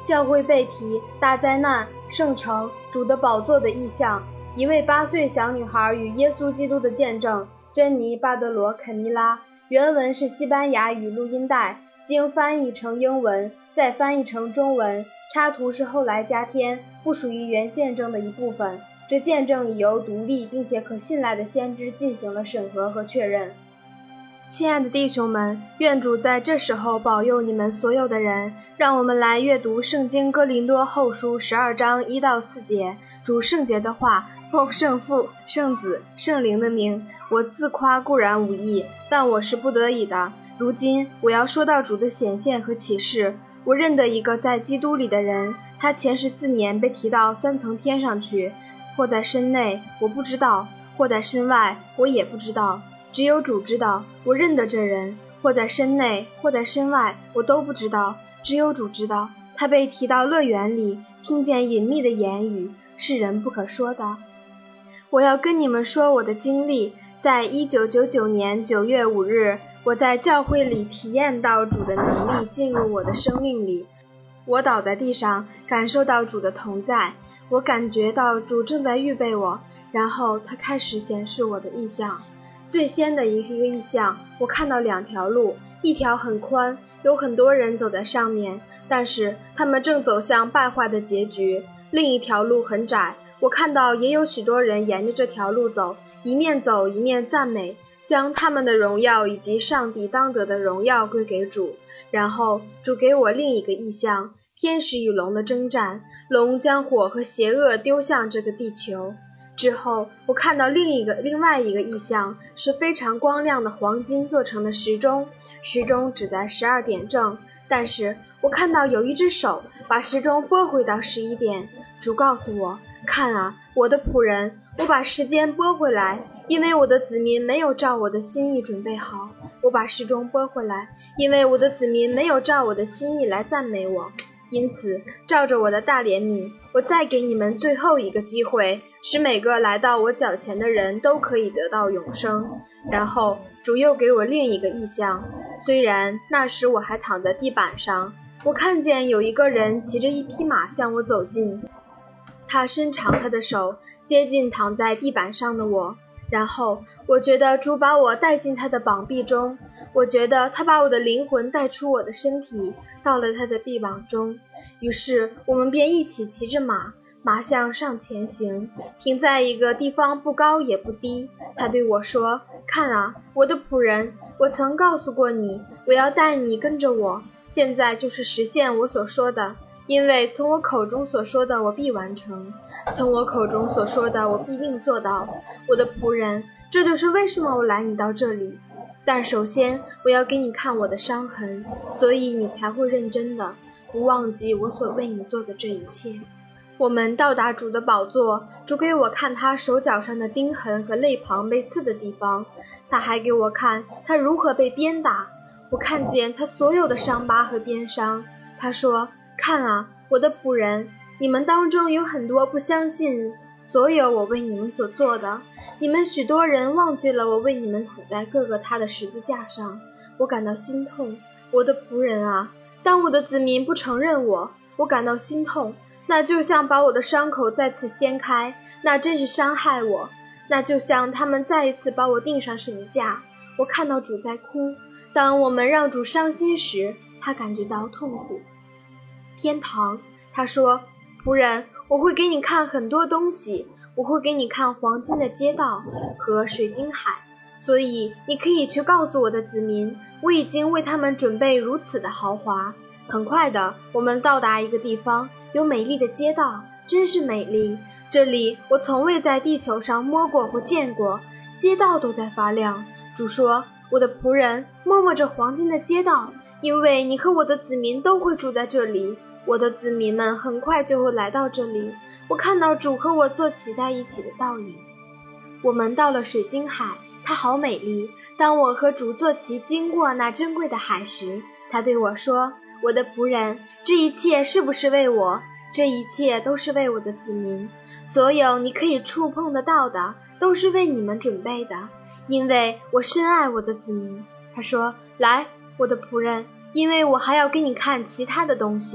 教会被提大灾难、圣城、主的宝座的意象，一位8岁小女孩与耶稣基督的见证，珍妮·巴德罗·肯尼拉。原文是西班牙语录音带，经翻译成英文，再翻译成中文。插图是后来加添，不属于原见证的一部分。这见证已由独立并且可信赖的先知进行了审核和确认。亲爱的弟兄们，愿主在这时候保佑你们所有的人。让我们来阅读圣经哥林多后书12章1到4节。主圣洁的话，奉圣父、圣子、圣灵的名，我自夸固然无益，但我是不得已的。如今我要说到主的显现和启示。我认得一个在基督里的人，他前14年被提到3层天上去，或在身内，我不知道；或在身外，我也不知道。只有主知道。我认得这人，或在身内，或在身外，我都不知道。只有主知道。他被提到乐园里，听见隐秘的言语，是人不可说的。我要跟你们说我的经历。在1999年9月5日，我在教会里体验到主的能力进入我的生命里。我倒在地上，感受到主的同在。我感觉到主正在预备我，然后他开始显示我的意象。最先的一个意象，我看到2条路，一条很宽，有很多人走在上面，但是他们正走向败坏的结局。另一条路很窄，我看到也有许多人沿着这条路走，一面走一面赞美，将他们的荣耀以及上帝当得的荣耀归给主。然后主给我另一个意象，天使与龙的征战，龙将火和邪恶丢向这个地球。之后我看到另外一个意象，是非常光亮的黄金做成的时钟，时钟指在12点正，但是我看到有一只手把时钟拨回到11点。主告诉我，看啊，我的仆人，我把时间拨回来，因为我的子民没有照我的心意准备好。我把时钟拨回来，因为我的子民没有照我的心意来赞美我。因此照着我的大怜悯，我再给你们最后一个机会，使每个来到我脚前的人都可以得到永生。然后主又给我另一个意象，虽然那时我还躺在地板上，我看见有一个人骑着一匹马向我走近，他伸长他的手接近躺在地板上的我。然后我觉得主把我带进他的膀臂中，我觉得他把我的灵魂带出我的身体，到了他的臂膀中。于是我们便一起骑着马，马向上前行，停在一个地方不高也不低。他对我说，看啊，我的仆人，我曾告诉过你，我要带你跟着我，现在就是实现我所说的。因为从我口中所说的我必完成，从我口中所说的我必定做到。我的仆人，这就是为什么我来你到这里。但首先我要给你看我的伤痕，所以你才会认真的，不忘记我所为你做的这一切。我们到达主的宝座，主给我看他手脚上的钉痕和肋旁被刺的地方，他还给我看他如何被鞭打。我看见他所有的伤疤和鞭伤。他说，看啊，我的仆人，你们当中有很多不相信所有我为你们所做的，你们许多人忘记了我为你们死在各个他的十字架上。我感到心痛，我的仆人啊，当我的子民不承认我，我感到心痛，那就像把我的伤口再次掀开，那真是伤害我。那就像他们再一次把我钉上十字架。我看到主在哭，当我们让主伤心时，他感觉到痛苦。天堂，他说，仆人，我会给你看很多东西，我会给你看黄金的街道和水晶海，所以你可以去告诉我的子民，我已经为他们准备如此的豪华。很快的，我们到达一个地方，有美丽的街道，真是美丽。这里我从未在地球上摸过或见过，街道都在发亮。主说，我的仆人，摸摸这黄金的街道，因为你和我的子民都会住在这里。我的子民们很快就会来到这里。我看到主和我坐骑在一起的倒影。我们到了水晶海，它好美丽。当我和主坐骑经过那珍贵的海时，他对我说，我的仆人，这一切是不是为我？这一切都是为我的子民。所有你可以触碰得到的，都是为你们准备的，因为我深爱我的子民。他说，来，我的仆人，因为我还要给你看其他的东西。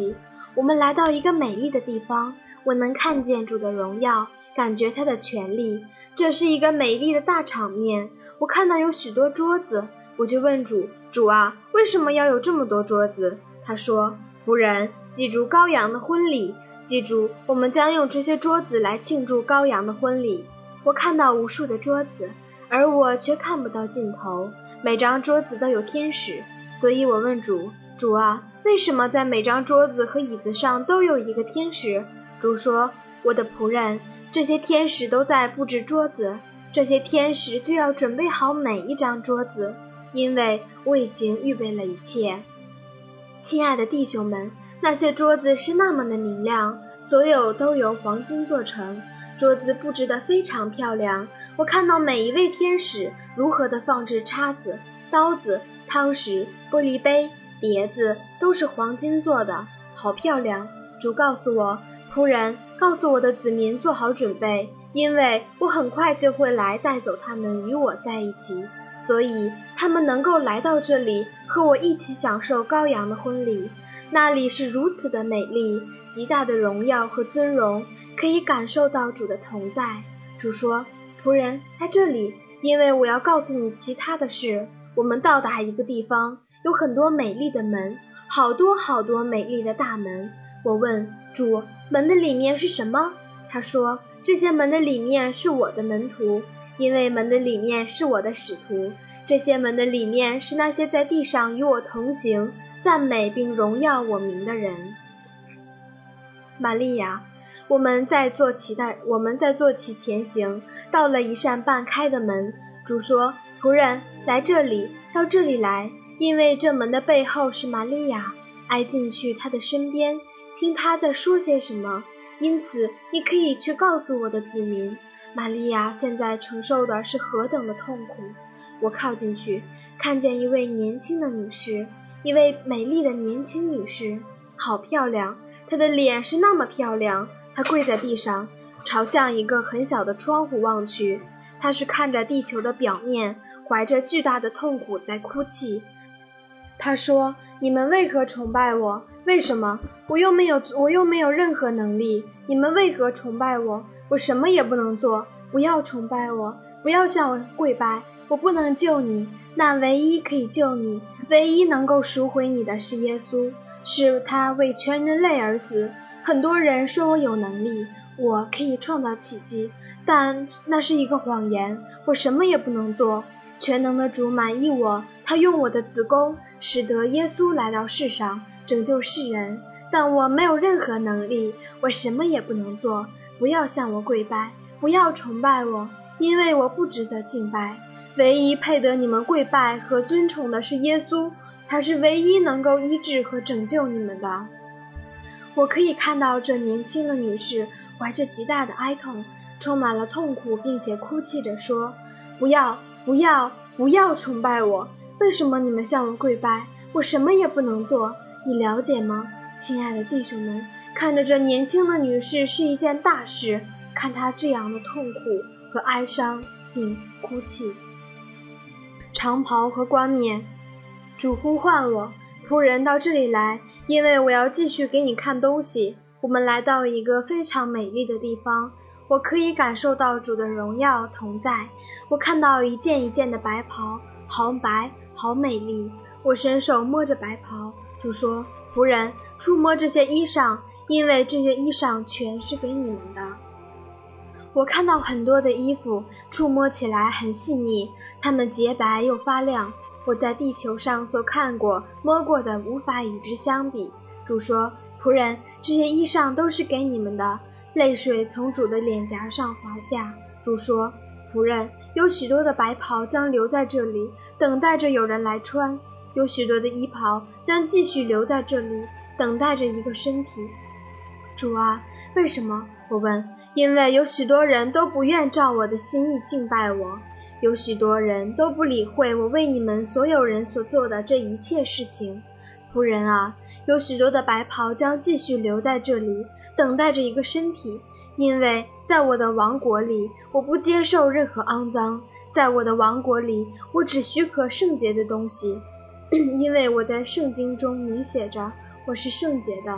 我们来到一个美丽的地方，我能看见主的荣耀，感觉他的权力。这是一个美丽的大场面，我看到有许多桌子，我就问主，主啊，为什么要有这么多桌子？他说，仆人，记住羔羊的婚礼，记住我们将用这些桌子来庆祝羔羊的婚礼。我看到无数的桌子，而我却看不到尽头，每张桌子都有天使，所以我问主，主啊，为什么在每张桌子和椅子上都有一个天使？主说，我的仆人，这些天使都在布置桌子，这些天使就要准备好每一张桌子，因为我已经预备了一切。亲爱的弟兄们，那些桌子是那么的明亮，所有都由黄金做成，桌子布置得非常漂亮。我看到每一位天使如何地放置叉子、刀子、汤匙、玻璃杯、碟子，都是黄金做的，好漂亮。主告诉我，仆人，告诉我的子民做好准备，因为我很快就会来带走他们与我在一起，所以他们能够来到这里和我一起享受羔羊的婚礼。那里是如此的美丽，极大的荣耀和尊荣，可以感受到主的同在。主说，仆人，在这里，因为我要告诉你其他的事。我们到达一个地方，有很多美丽的门，好多好多美丽的大门。我问主，门的里面是什么？他说，这些门的里面是我的门徒，因为门的里面是我的使徒，这些门的里面是那些在地上与我同行，赞美并荣耀我名的人。玛利亚，我们在做其前行，到了一扇半开的门。主说，仆人，来这里，到这里来，因为这门的背后是玛利亚，挨进去他的身边，听他在说些什么。因此你可以去告诉我的子民，玛利亚现在承受的是何等的痛苦。我靠近去，看见一位年轻的女士，一位美丽的年轻女士，好漂亮，她的脸是那么漂亮。她跪在地上，朝向一个很小的窗户望去，她是看着地球的表面，怀着巨大的痛苦在哭泣。她说，你们为何崇拜我？为什么？我又没有任何能力，你们为何崇拜我？我什么也不能做，不要崇拜我，不要向我跪拜，我不能救你，那唯一可以救你，唯一能够赎回你的是耶稣，是他为全人类而死。很多人说我有能力，我可以创造奇迹，但那是一个谎言，我什么也不能做。全能的主满意我，他用我的子宫使得耶稣来到世上拯救世人，但我没有任何能力，我什么也不能做。不要向我跪拜，不要崇拜我，因为我不值得敬拜。唯一配得你们跪拜和尊崇的是耶稣，他是唯一能够医治和拯救你们的。我可以看到这年轻的女士怀着极大的哀痛，充满了痛苦，并且哭泣着说，不要不要不要崇拜我，为什么你们向我跪拜？我什么也不能做，你了解吗？亲爱的弟兄们，看着这年轻的女士是一件大事，看她这样的痛苦和哀伤并哭泣。长袍和冠冕，主呼唤我，仆人到这里来，因为我要继续给你看东西。我们来到一个非常美丽的地方，我可以感受到主的荣耀同在。我看到一件一件的白袍，好白，好美丽。我伸手摸着白袍，主说，仆人，触摸这些衣裳，因为这些衣裳全是给你们的。我看到很多的衣服，触摸起来很细腻，它们洁白又发亮。我在地球上所看过、摸过的无法与之相比。主说，仆人，这些衣裳都是给你们的。泪水从主的脸颊上滑下。主说，仆人，有许多的白袍将留在这里，等待着有人来穿，有许多的衣袍将继续留在这里，等待着一个身体。主啊，为什么？我问。因为有许多人都不愿照我的心意敬拜我，有许多人都不理会我为你们所有人所做的这一切事情。仆人啊，有许多的白袍将继续留在这里，等待着一个身体，因为在我的王国里，我不接受任何肮脏，在我的王国里，我只许可圣洁的东西，因为我在圣经中明写着，我是圣洁的，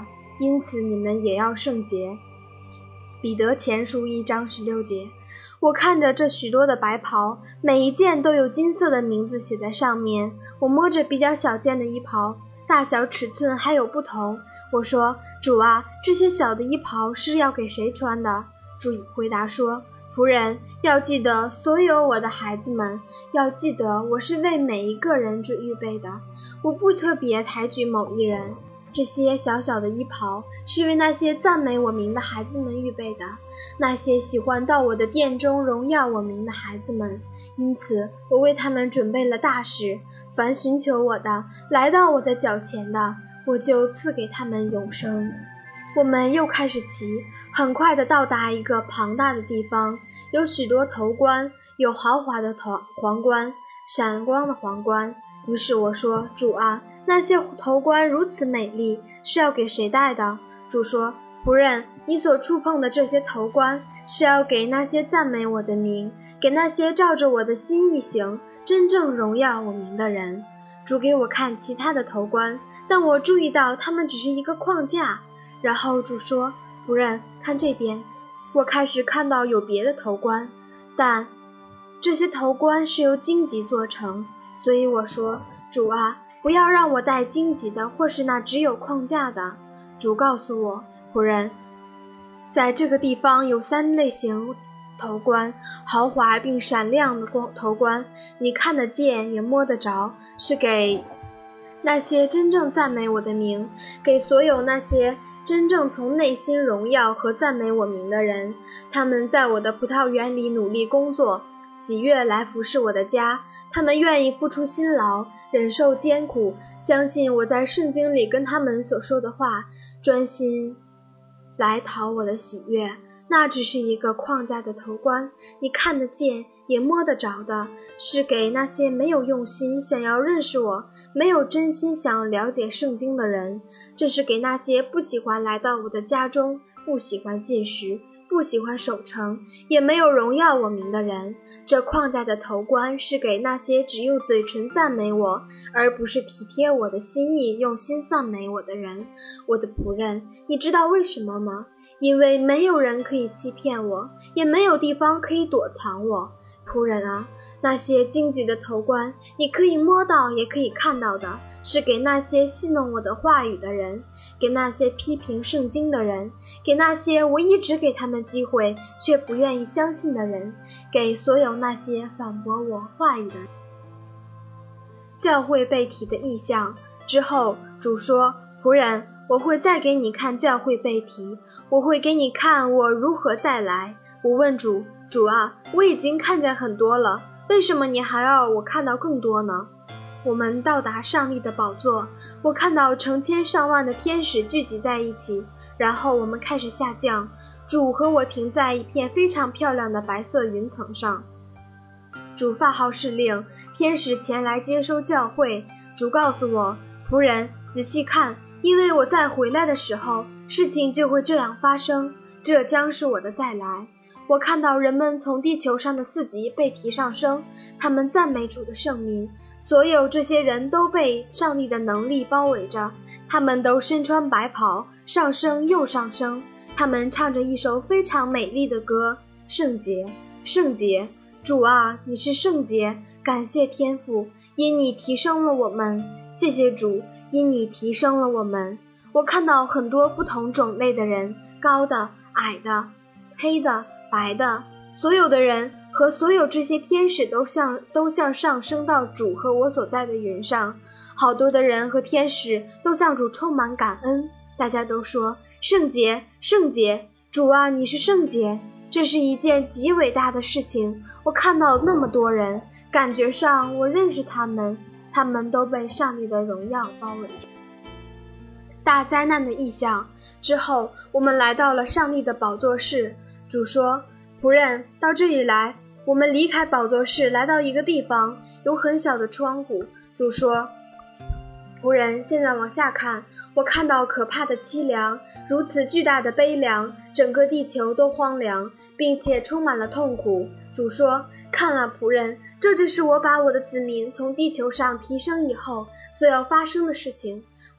因此你们也要圣洁。彼得前书1章16节。我看着这许多的白袍，每一件都有金色的名字写在上面。我摸着比较小件的衣袍，大小尺寸还有不同。我说，主啊，这些小的衣袍是要给谁穿的？主回答说，仆人，要记得所有我的孩子们，要记得我是为每一个人预备的，我不特别抬举某一人。这些小小的衣袍是为那些赞美我名的孩子们预备的，那些喜欢到我的殿中荣耀我名的孩子们。因此我为他们准备了大事，凡寻求我的，来到我的脚前的，我就赐给他们永生。我们又开始骑，很快地到达一个庞大的地方，有许多头冠，有豪华的皇冠，闪光的皇冠。于是我说，主啊，那些头冠如此美丽，是要给谁戴的？主说，仆人，你所触碰的这些头冠，是要给那些赞美我的名，给那些照着我的心意行，真正荣耀我名的人。主给我看其他的头冠，但我注意到它们只是一个框架。然后主说，仆人，看这边。我开始看到有别的头冠，但这些头冠是由荆棘做成，所以我说，主啊，不要让我戴荆棘的，或是那只有框架的。主告诉我，仆人，在这个地方有3类型头冠，豪华并闪亮的头冠，你看得见也摸得着，是给那些真正赞美我的名，给所有那些真正从内心荣耀和赞美我名的人。他们在我的葡萄园里努力工作，喜悦来服侍我的家，他们愿意付出辛劳，忍受艰苦，相信我在圣经里跟他们所说的话，专心来讨我的喜悦。那只是一个框架的头冠，你看得见也摸得着的，是给那些没有用心想要认识我，没有真心想了解圣经的人。这是给那些不喜欢来到我的家中，不喜欢进食，不喜欢守城，也没有荣耀我名的人。这框架的头冠是给那些只用嘴唇赞美我，而不是体贴我的心意，用心赞美我的人。我的仆人，你知道为什么吗？因为没有人可以欺骗我，也没有地方可以躲藏我。仆人啊，那些荆棘的头冠，你可以摸到也可以看到的，是给那些戏弄我的话语的人，给那些批评圣经的人，给那些我一直给他们机会却不愿意相信的人，给所有那些反驳我话语的人。教会被提的意象之后，主说，仆人，我会再给你看教会被提，我会给你看我如何再来。我问主，主啊，我已经看见很多了，为什么你还要我看到更多呢？我们到达上帝的宝座，我看到成千上万的天使聚集在一起，然后我们开始下降，主和我停在一片非常漂亮的白色云层上。主发号施令，天使前来接收教会。主告诉我，仆人，仔细看，因为我再回来的时候，事情就会这样发生，这将是我的再来。我看到人们从地球上的4极被提上升，他们赞美主的圣名，所有这些人都被上帝的能力包围着，他们都身穿白袍，上升又上升，他们唱着一首非常美丽的歌，圣洁，圣洁，主啊，你是圣洁，感谢天父，因你提升了我们，谢谢主，因你提升了我们。我看到很多不同种类的人，高的、矮的、黑的、白的，所有的人和所有这些天使都向上升到主和我所在的云上。好多的人和天使都向主充满感恩，大家都说，圣洁，圣洁，主啊，你是圣洁。这是一件极伟大的事情。我看到那么多人，感觉上我认识他们，他们都被上帝的荣耀包围着。大灾难的异象之后，我们来到了上帝的宝座室。主说，仆人，到这里来。我们离开宝座室，来到一个地方，有很小的窗户。主说，仆人，现在往下看，我看到可怕的凄凉，如此巨大的悲凉，整个地球都荒凉，并且充满了痛苦。主说，看啊，仆人，这就是我把我的子民从地球上提升以后所要发生的事情。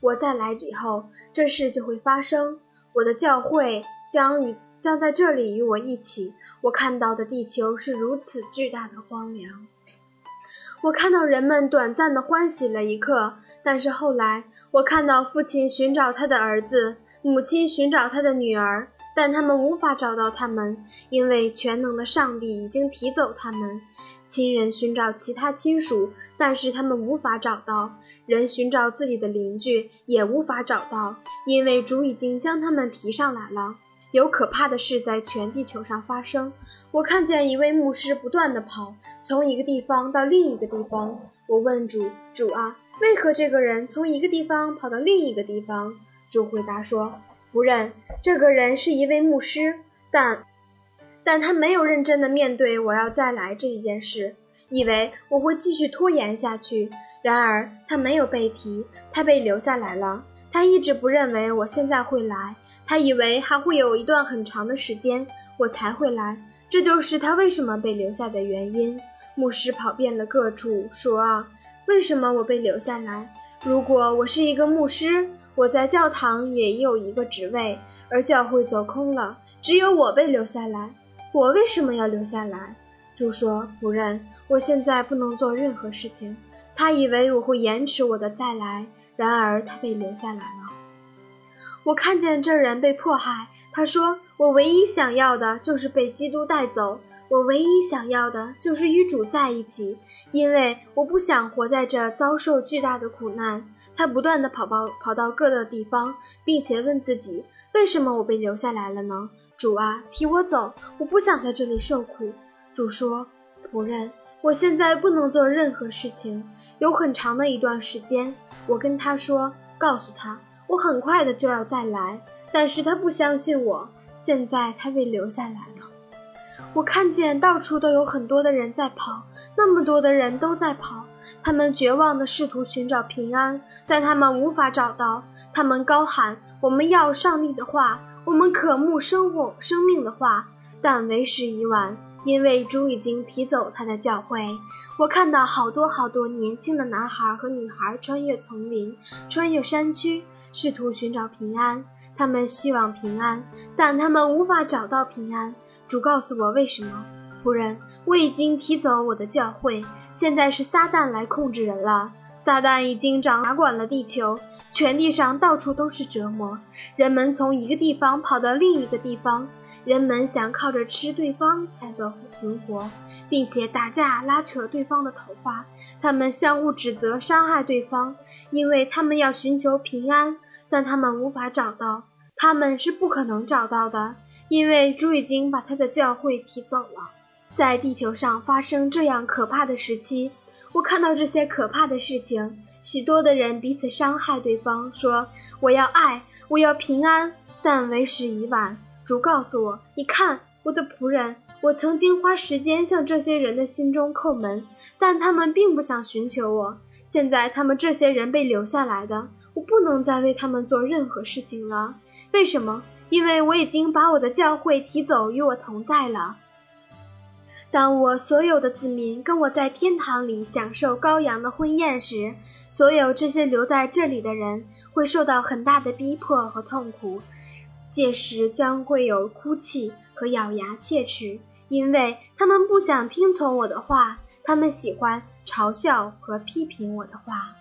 我再来以后，这事就会发生。我的教会将在这里与我一起。我看到的地球是如此巨大的荒凉。我看到人们短暂地欢喜了一刻，但是后来我看到父亲寻找他的儿子，母亲寻找他的女儿，但他们无法找到他们，因为全能的上帝已经提走他们。亲人寻找其他亲属，但是他们无法找到。人寻找自己的邻居，也无法找到，因为主已经将他们提上来了。有可怕的事在全地球上发生。我看见一位牧师不断地跑，从一个地方到另一个地方。我问主啊，为何这个人从一个地方跑到另一个地方？主回答说，夫人，这个人是一位牧师，但他没有认真地面对我要再来这一件事，以为我会继续拖延下去。然而他没有被提，他被留下来了。他一直不认为我现在会来，他以为还会有一段很长的时间我才会来，这就是他为什么被留下的原因。牧师跑遍了各处，说啊，为什么我被留下来？如果我是一个牧师，我在教堂也有一个职位，而教会走空了，只有我被留下来，我为什么要留下来？主说，夫人，我现在不能做任何事情。他以为我会延迟我的再来，然而他被留下来了。我看见这人被迫害，他说，我唯一想要的就是被基督带走，我唯一想要的就是与主在一起，因为我不想活在这遭受巨大的苦难。他不断地跑到各个地方，并且问自己，为什么我被留下来了呢？主啊，提我走，我不想在这里受苦。主说，夫人，我现在不能做任何事情，有很长的一段时间。我跟他说，告诉他我很快的就要再来，但是他不相信我，现在他被留下来了。我看见到处都有很多的人在跑，那么多的人都在跑，他们绝望地试图寻找平安，但他们无法找到。他们高喊，我们要上帝的话，我们渴慕生命的话，但为时已晚，因为主已经提走他的教会。我看到好多年轻的男孩和女孩穿越丛林，穿越山区，试图寻找平安。他们希望平安，但他们无法找到平安。主告诉我为什么。夫人，我已经提走我的教会，现在是撒旦来控制人了。撒旦已经掌管了地球，全地上到处都是折磨，人们从一个地方跑到另一个地方，人们想靠着吃对方才能存活，并且打架拉扯对方的头发，他们相互指责伤害对方，因为他们要寻求平安，但他们无法找到，他们是不可能找到的，因为主已经把他的教会提走了。在地球上发生这样可怕的时期，我看到这些可怕的事情，许多的人彼此伤害对方，说我要爱，我要平安，但为时已晚。主告诉我，你看，我的仆人，我曾经花时间向这些人的心中叩门，但他们并不想寻求我。现在他们这些人被留下来的，我不能再为他们做任何事情了。为什么？因为我已经把我的教会提走，与我同在了。当我所有的子民跟我在天堂里享受羔羊的婚宴时，所有这些留在这里的人会受到很大的逼迫和痛苦，届时将会有哭泣和咬牙切齿，因为他们不想听从我的话，他们喜欢嘲笑和批评我的话。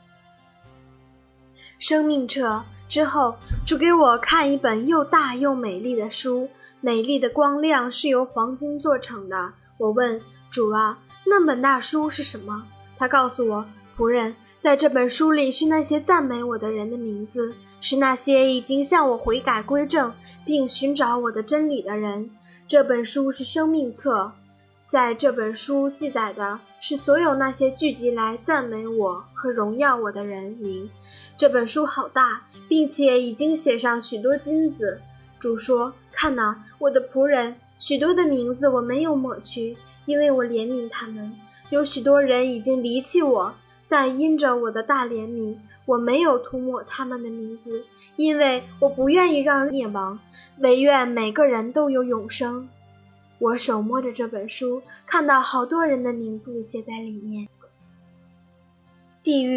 生命册之后，主给我看一本又大又美丽的书，美丽的光亮是由黄金做成的。我问主啊，那本大书是什么？他告诉我，仆人，在这本书里是那些赞美我的人的名字，是那些已经向我悔改归正并寻找我的真理的人。这本书是生命册，在这本书记载的是所有那些聚集来赞美我和荣耀我的人名。这本书好大，并且已经写上许多金子。主说，看哪，我的仆人，许多的名字我没有抹去，因为我怜悯他们。有许多人已经离弃我，但因着我的大怜悯，我没有涂抹他们的名字，因为我不愿意让灭亡，唯愿每个人都有永生。我手摸着这本书，看到好多人的名字写在里面。地狱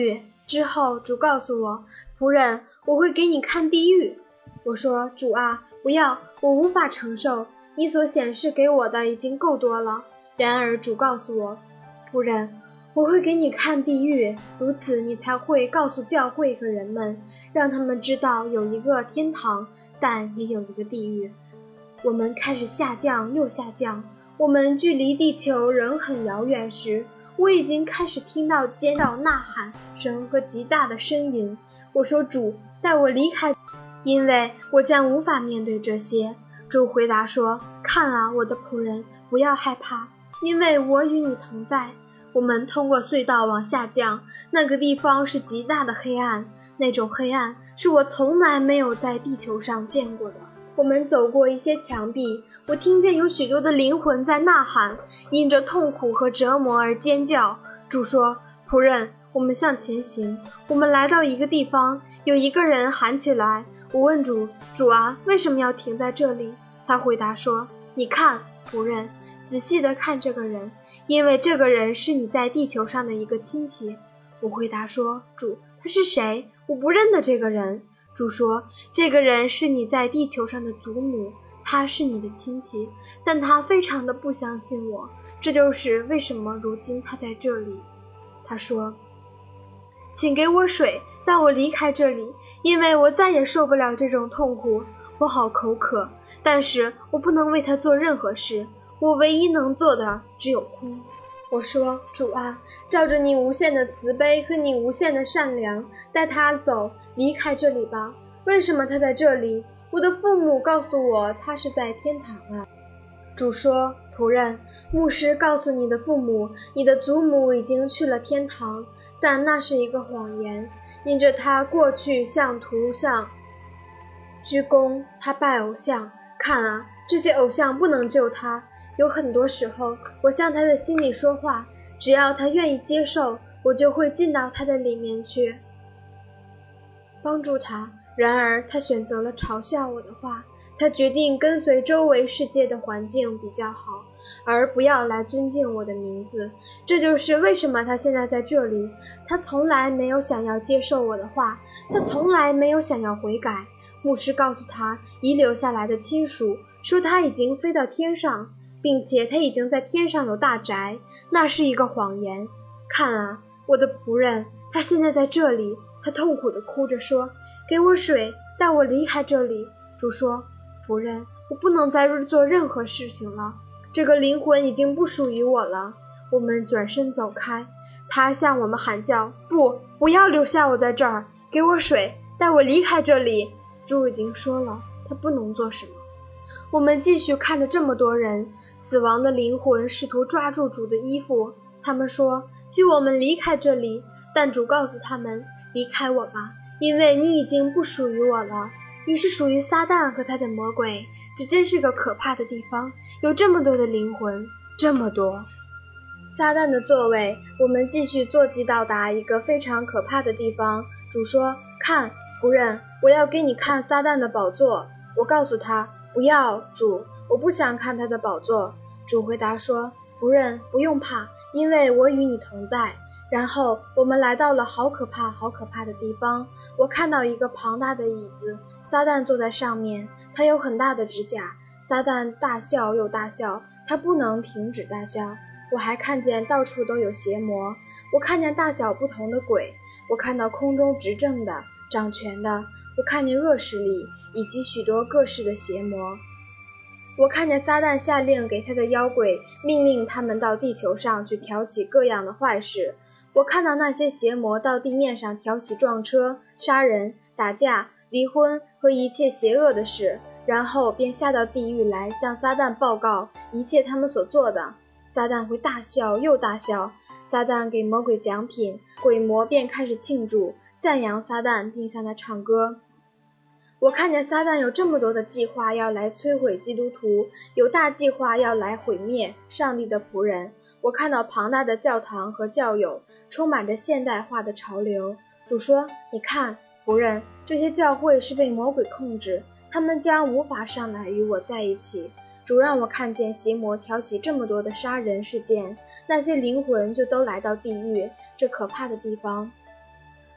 之后主告诉我，仆人，我会给你看地狱。我说，主啊，不要，我无法承受，你所显示给我的已经够多了。然而主告诉我，仆人，我会给你看地狱，如此你才会告诉教会和人们，让他们知道有一个天堂，但也有一个地狱。我们开始下降又下降，我们距离地球仍很遥远时，我已经开始听到街道呐喊声和极大的呻吟。我说，主，带我离开，因为我将无法面对这些。主回答说，看啊，我的仆人，不要害怕，因为我与你同在。我们通过隧道往下降，那个地方是极大的黑暗，那种黑暗是我从来没有在地球上见过的。我们走过一些墙壁，我听见有许多的灵魂在呐喊，因着痛苦和折磨而尖叫。主说，仆人，我们向前行。我们来到一个地方，有一个人喊起来。我问主，主啊，为什么要停在这里？他回答说，你看，仆人，仔细地看这个人，因为这个人是你在地球上的一个亲戚。我回答说，主，他是谁？我不认得这个人。主说，这个人是你在地球上的祖母，他是你的亲戚，但他非常的不相信我，这就是为什么如今他在这里。他说，请给我水，带我离开这里，因为我再也受不了这种痛苦，我好口渴，但是我不能为他做任何事，我唯一能做的只有哭。我说，主啊，照着你无限的慈悲和你无限的善良，带他走，离开这里吧。为什么他在这里？我的父母告诉我他是在天堂啊。主说，仆人，牧师告诉你的父母，你的祖母已经去了天堂，但那是一个谎言。因着他过去向图像鞠躬，他拜偶像，看啊，这些偶像不能救他。有很多时候，我向他的心里说话，只要他愿意接受，我就会进到他的里面去，帮助他。然而他选择了嘲笑我的话，他决定跟随周围世界的环境比较好，而不要来尊敬我的名字。这就是为什么他现在在这里。他从来没有想要接受我的话，他从来没有想要悔改。牧师告诉他遗留下来的亲属，说他已经飞到天上，并且他已经在天上有大宅，那是一个谎言。看啊，我的仆人，他现在在这里。他痛苦地哭着说，给我水，带我离开这里。主说，仆人，我不能再做任何事情了，这个灵魂已经不属于我了。我们转身走开，他向我们喊叫，不要留下我在这儿，给我水，带我离开这里。主已经说了，他不能做什么。我们继续看着这么多人，死亡的灵魂试图抓住主的衣服，他们说，救我们离开这里。但主告诉他们，离开我吧，因为你已经不属于我了，你是属于撒旦和他的魔鬼。这真是个可怕的地方，有这么多的灵魂，这么多。撒旦的座位，我们继续坐骑到达一个非常可怕的地方。主说，看，仆人，我要给你看撒旦的宝座。我告诉他，不要，主，我不想看他的宝座。主回答说，仆人，不用怕，因为我与你同在。然后我们来到了好可怕好可怕的地方，我看到一个庞大的椅子，撒旦坐在上面，他有很大的指甲。撒旦大笑又大笑，他不能停止大笑。我还看见到处都有邪魔，我看见大小不同的鬼，我看到空中执政的、掌权的，我看见恶势力以及许多各式的邪魔。我看见撒旦下令给他的妖鬼，命令他们到地球上去挑起各样的坏事。我看到那些邪魔到地面上挑起撞车、杀人、打架、离婚和一切邪恶的事，然后便下到地狱来向撒旦报告一切他们所做的。撒旦会大笑又大笑，撒旦给魔鬼奖品，鬼魔便开始庆祝、赞扬撒旦，并向他唱歌。我看见撒旦有这么多的计划要来摧毁基督徒，有大计划要来毁灭上帝的仆人。我看到庞大的教堂和教友，充满着现代化的潮流。主说，你看，仆人，这些教会是被魔鬼控制，他们将无法上来与我在一起。主让我看见邪魔挑起这么多的杀人事件，那些灵魂就都来到地狱，这可怕的地方。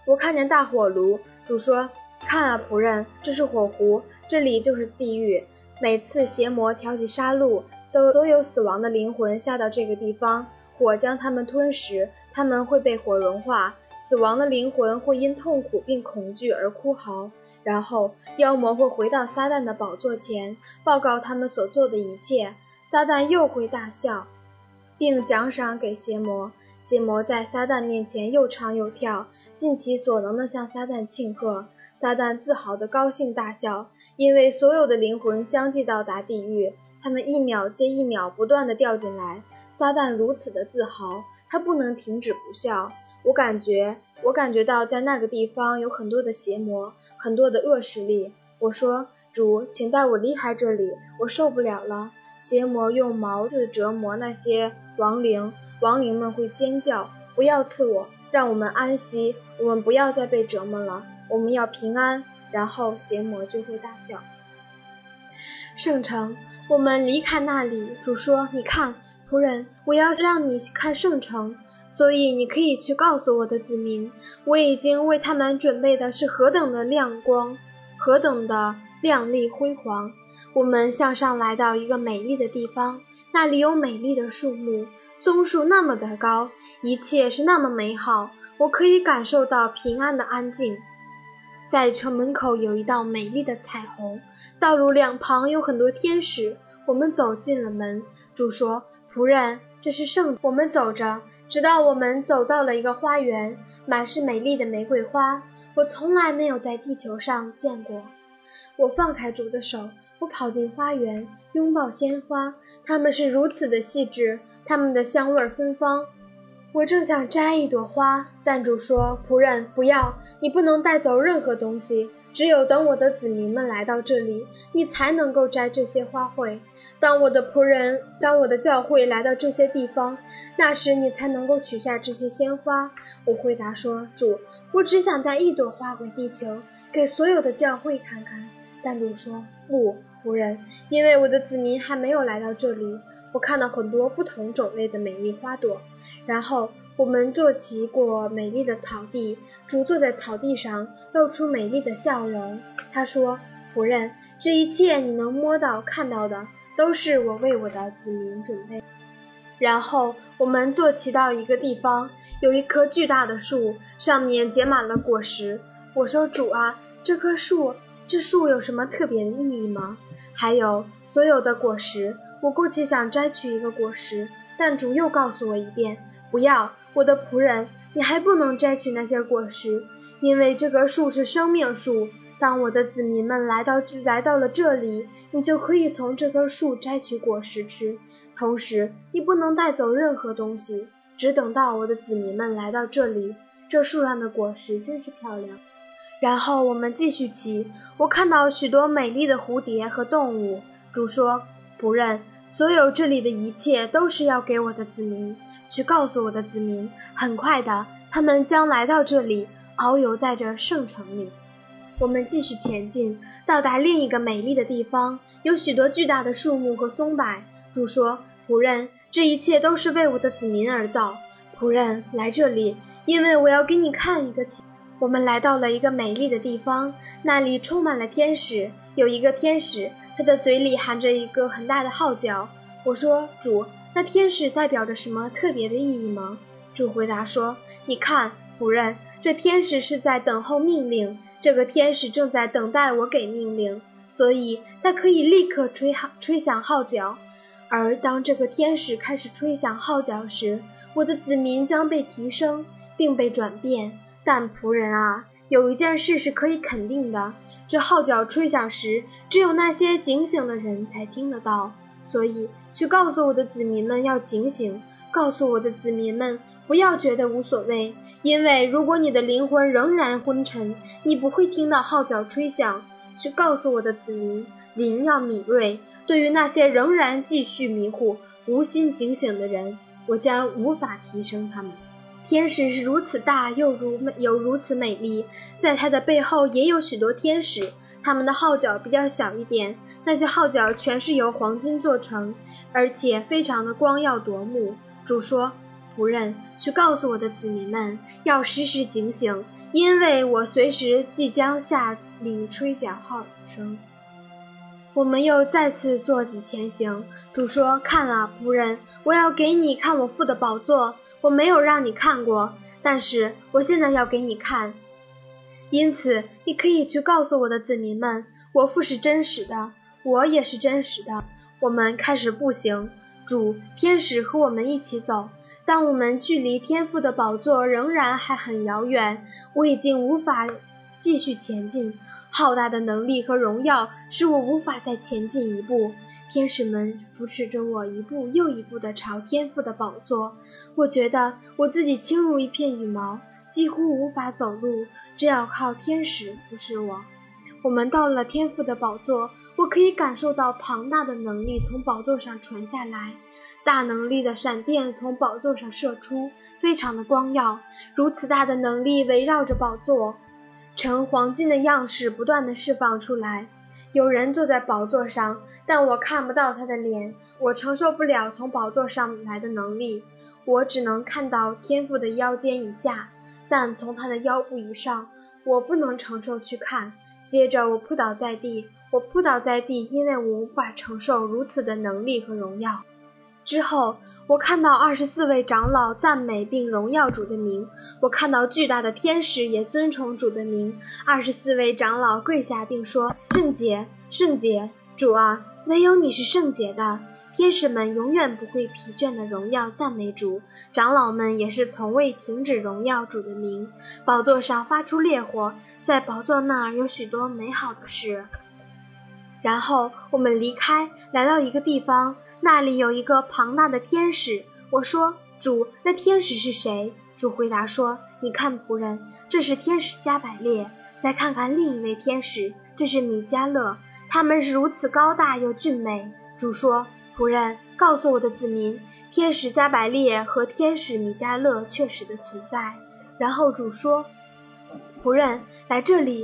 我看见大火炉。主说，看啊，仆人，这是火湖，这里就是地狱。每次邪魔挑起杀戮，都有死亡的灵魂下到这个地方，火将他们吞食，他们会被火融化，死亡的灵魂会因痛苦并恐惧而哭嚎，然后妖魔会回到撒旦的宝座前，报告他们所做的一切，撒旦又会大笑，并奖赏给邪魔。邪魔在撒旦面前又唱又跳，尽其所能地向撒旦庆贺。撒旦自豪地高兴大笑，因为所有的灵魂相继到达地狱，他们一秒接一秒不断地掉进来。撒旦如此的自豪，他不能停止不笑。我感觉到在那个地方有很多的邪魔，很多的恶势力。我说，主，请带我离开这里，我受不了了。邪魔用矛子折磨那些亡灵，亡灵们会尖叫，不要刺我，让我们安息，我们不要再被折磨了，我们要平安。然后邪魔就会大笑。圣城，我们离开那里。主说，你看，仆人，我要让你看圣城，所以你可以去告诉我的子民，我已经为他们准备的是何等的亮光，何等的亮丽辉煌。我们向上来到一个美丽的地方，那里有美丽的树木，松树那么的高，一切是那么美好，我可以感受到平安的安静。在城门口有一道美丽的彩虹，道路两旁有很多天使。我们走进了门。主说，仆人，这是圣。我们走着，直到我们走到了一个花园，满是美丽的玫瑰花，我从来没有在地球上见过。我放开主的手，我跑进花园，拥抱鲜花，它们是如此的细致，它们的香味芬芳。我正想摘一朵花，但主说，仆人，不要，你不能带走任何东西，只有等我的子民们来到这里，你才能够摘这些花卉。当我的教会来到这些地方，那时你才能够取下这些鲜花。我回答说，主，我只想带一朵花回地球，给所有的教会看看。但主说，不，仆人，因为我的子民还没有来到这里。我看到很多不同种类的美丽花朵。然后我们坐骑过美丽的草地，主坐在草地上，露出美丽的笑容。他说，仆人，这一切你能摸到看到的，都是我为我的子民准备。然后我们坐骑到一个地方，有一棵巨大的树，上面结满了果实。我说，主啊，这树有什么特别的意义吗？还有所有的果实。我过去想摘取一个果实，但主又告诉我一遍，不要，我的仆人，你还不能摘取那些果实，因为这棵树是生命树。当我的子民们来到了这里，你就可以从这棵树摘取果实吃，同时你不能带走任何东西，只等到我的子民们来到这里。这树上的果实真是漂亮。然后我们继续骑，我看到许多美丽的蝴蝶和动物。主说，仆人，所有这里的一切都是要给我的子民，去告诉我的子民，很快的，他们将来到这里，遨游在这圣城里。我们继续前进，到达另一个美丽的地方，有许多巨大的树木和松柏。主说，仆人，这一切都是为我的子民而造。仆人，来这里，因为我要给你看一个奇。我们来到了一个美丽的地方，那里充满了天使。有一个天使，他的嘴里含着一个很大的号角。我说，主，那天使代表着什么特别的意义吗？主回答说，你看，仆人，这天使是在等候命令，这个天使正在等待我给命令，所以他可以立刻吹响号角。而当这个天使开始吹响号角时，我的子民将被提升并被转变。但仆人啊，有一件事是可以肯定的，这号角吹响时，只有那些警醒的人才听得到。所以去告诉我的子民们要警醒，告诉我的子民们不要觉得无所谓，因为如果你的灵魂仍然昏沉，你不会听到号角吹响。去告诉我的子民，灵要敏锐，对于那些仍然继续迷糊、无心警醒的人，我将无法提升他们。天使是如此大又如此美丽，在它的背后也有许多天使，他们的号角比较小一点，那些号角全是由黄金做成，而且非常的光耀夺目。主说，仆人，去告诉我的子民们要时时警醒， 因为我随时即将下令吹角号声。我们又再次坐骑前行。主说：看啊，仆人，我要给你看我父的宝座，我没有让你看过，但是我现在要给你看。因此你可以去告诉我的子民们，我父是真实的，我也是真实的。我们开始步行，主天使和我们一起走。当我们距离天父的宝座仍然还很遥远，我已经无法继续前进，浩大的能力和荣耀使我无法再前进一步。天使们扶持着我一步又一步地朝天父的宝座。我觉得我自己轻如一片羽毛，几乎无法走路，只要靠天使扶持我。我们到了天父的宝座，我可以感受到庞大的能力从宝座上传下来，大能力的闪电从宝座上射出，非常的光耀。如此大的能力围绕着宝座，呈黄金的样式不断地释放出来。有人坐在宝座上，但我看不到他的脸，我承受不了从宝座上来的能力，我只能看到天父的腰间以下，但从他的腰部以上，我不能承受去看。接着我扑倒在地，因为我无法承受如此的能力和荣耀。之后我看到24位长老赞美并荣耀主的名，我看到巨大的天使也尊崇主的名。24位长老跪下并说：圣洁，圣洁，主啊，唯有你是圣洁的。天使们永远不会疲倦的荣耀赞美主，长老们也是从未停止荣耀主的名。宝座上发出烈火，在宝座那儿有许多美好的事。然后我们离开，来到一个地方，那里有一个庞大的天使。我说：主，那天使是谁？主回答说：你看，仆人，这是天使加百列。再看看另一位天使，这是米迦勒，他们是如此高大又俊美。主说：仆人，告诉我的子民，天使加百列和天使米迦勒确实的存在。然后主说：仆人，来这里，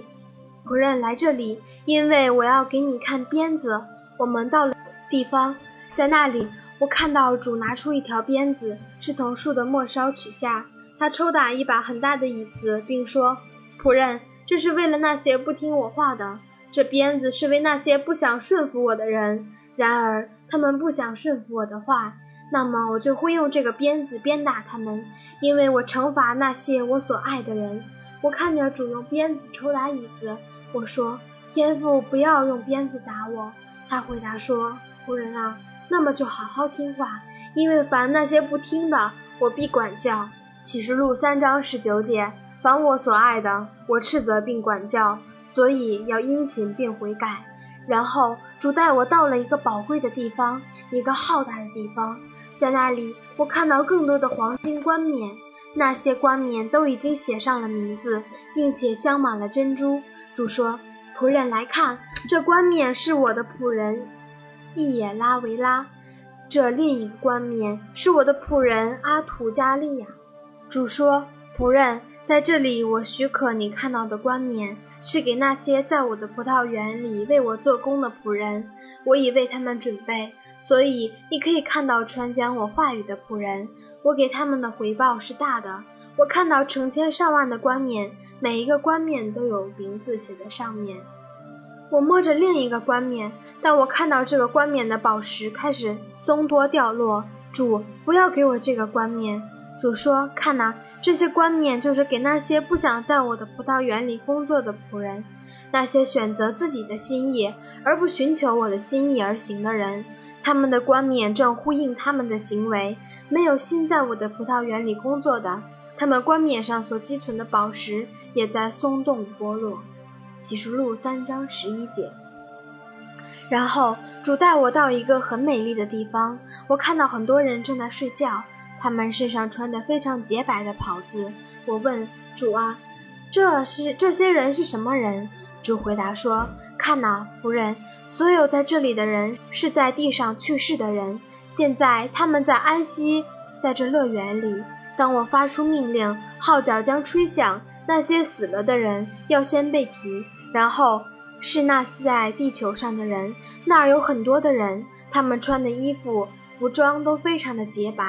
因为我要给你看鞭子。我们到了地方，在那里我看到主拿出一条鞭子，是从树的末梢取下。他抽打一把很大的椅子，并说：仆人，这是为了那些不听我话的，这鞭子是为那些不想顺服我的人。然而他们不想顺服我的话，那么我就会用这个鞭子鞭打他们，因为我惩罚那些我所爱的人。我看着主用鞭子抽打椅子，我说：天父，不要用鞭子打我。他回答说：仆人啊，那么就好好听话，因为凡那些不听的，我必管教。启示录3章19节，凡我所爱的，我斥责并管教，所以要殷勤并悔改。然后主带我到了一个宝贵的地方，一个浩大的地方，在那里我看到更多的黄金冠冕，那些冠冕都已经写上了名字，并且镶满了珍珠。主说：仆人来看，这冠冕是我的仆人易也拉维拉，这另一个冠冕是我的仆人阿图加利亚。主说：仆人，在这里我许可你看到的冠冕是给那些在我的葡萄园里为我做工的仆人，我已为他们准备，所以你可以看到传讲我话语的仆人，我给他们的回报是大的。我看到成千上万的冠冕，每一个冠冕都有名字写在上面。我摸着另一个冠冕，但我看到这个冠冕的宝石开始松脱掉落。主，不要给我这个冠冕。主说：看哪，这些冠冕就是给那些不想在我的葡萄园里工作的仆人，那些选择自己的心意而不寻求我的心意而行的人。他们的冠冕正呼应他们的行为，没有心在我的葡萄园里工作的，他们冠冕上所积存的宝石也在松动剥落。启示录3章11节。然后主带我到一个很美丽的地方，我看到很多人正在睡觉，他们身上穿着非常洁白的袍子。我问主啊，这些人是什么人？主回答说：看哪，仆人，所有在这里的人是在地上去世的人，现在他们在安息在这乐园里。当我发出命令，号角将吹响，那些死了的人要先被提，然后是那在地球上的人。那儿有很多的人，他们穿的衣服服装都非常的洁白。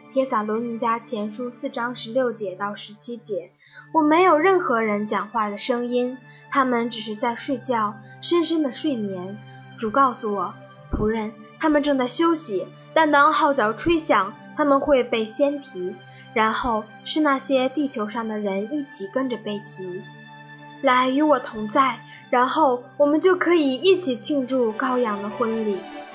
帖撒罗尼迦前书4章16节到17节。我没有任何人讲话的声音，他们只是在睡觉，深深的睡眠。主告诉我，仆人，他们正在休息，但当号角吹响，他们会被先提，然后是那些地球上的人一起跟着被提。来与我同在，然后我们就可以一起庆祝羔羊的婚礼。